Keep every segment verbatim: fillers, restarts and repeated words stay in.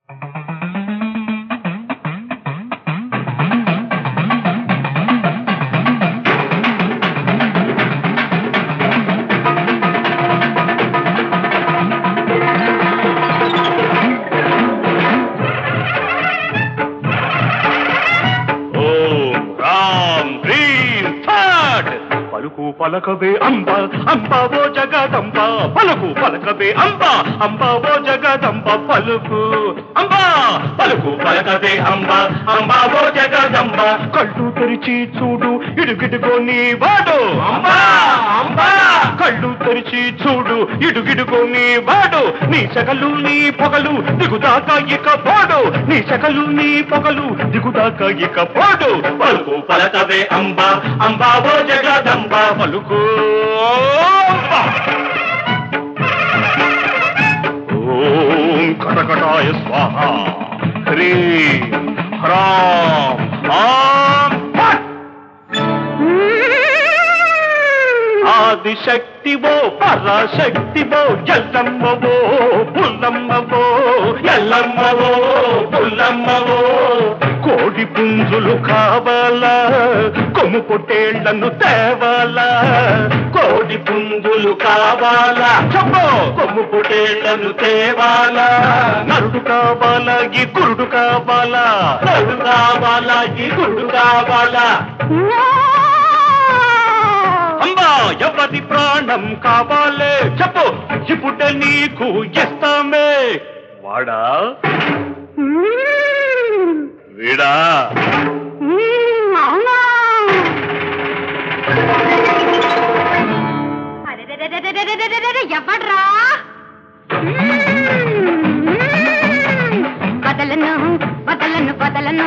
పలకవే అంబ అంబావో జగదంబ పలుకు పలకవే అంబ అంబావో జగదంబ పలుకు అంబా పలుకు పలకవే అంబ అంబావో జగదంబ కళ్ళు తెరిచి చూడు ఇడుగిడుగో నీ వాడు అంబా అంబా కళ్ళు తెరిచి చూడు ఇడుగిడుగో నీ వాడు నీ సగలు నీ పొగలు దిగుదాకా ఇక పోడు నీ సగలు నీ పొగలు దిగుదాకా ఇక పోడు పలుకు పలకవే అంబ అంబావో జగదంబ పలుకు ఓం కటకటాయ స్వాహ హ్రీం హ్రాం ఆం ఫట్ ఆదిశక్తివో పరాశక్తివో ఎల్లమ్మవో పుల్లమ్మవో ఎల్లమ్మవో పుల్లమ్మవో కోడి పుంజులు కావాలా కొమ్ము పొట్టేళ్లను తేవాలా కోడి పుంజులు కావాలా చెప్పు కొమ్ము పొట్టేళ్లను తేవాలా నరుడు కావాలా ఈ గురుడు కావాలా నరుడు కావాలా ఈ గురుడు కావాలా అంబా ఎవరి ప్రాణం కావాలే చెప్పు ఇప్పుడు నీకు ఇస్తామే వాడా వీడా ఎవడ్రా బదలను బదలను బదలను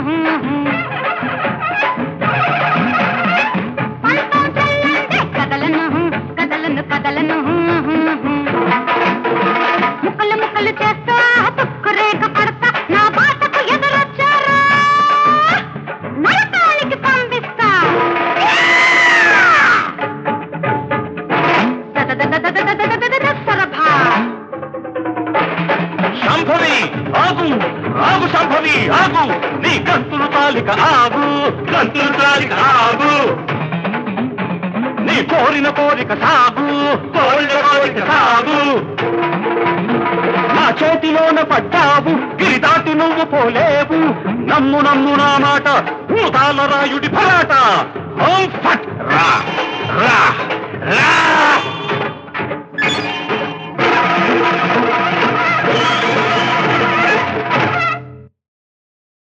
కదలను కదలను కదలను ముక్కలు ముక్కలు చేస్తా తుక్కు రేఖ పడతా నా బాటకు ఎదురొచ్చారా నరకానికి పంపిస్తా సంభవి ఆగు ఆగు సంభవి ఆగు నీ గంతులు తాలిక ఆగు గంతులు తాలిక ఆగు నీ కోరిన కోరిక సాగు కోరిన కోరిక సాగు నా చేతిలోన పడ్డావు గిరి దాటి నువ్వు పోలేవు నమ్ము నమ్ము నా మాట భూతాల రాయుడి భరాట రా రా రా